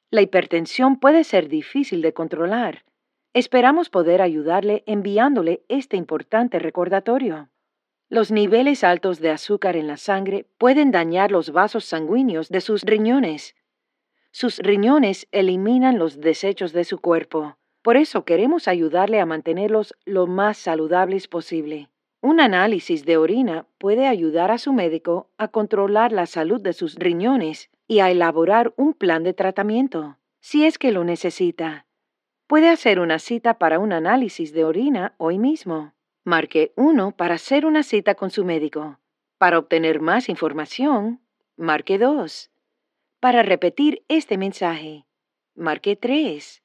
La hipertensión puede ser difícil de controlar. Esperamos poder ayudarle enviándole este importante recordatorio. Los niveles altos de azúcar en la sangre pueden dañar los vasos sanguíneos de sus riñones. Sus riñones eliminan los desechos de su cuerpo. Por eso queremos ayudarle a mantenerlos lo más saludables posible. Un análisis de orina puede ayudar a su médico a controlar la salud de sus riñones y a elaborar un plan de tratamiento, si es que lo necesita. Puede hacer una cita para un análisis de orina hoy mismo. Marque 1 para hacer una cita con su médico. Para obtener más información, marque 2. Para repetir este mensaje, marque 3.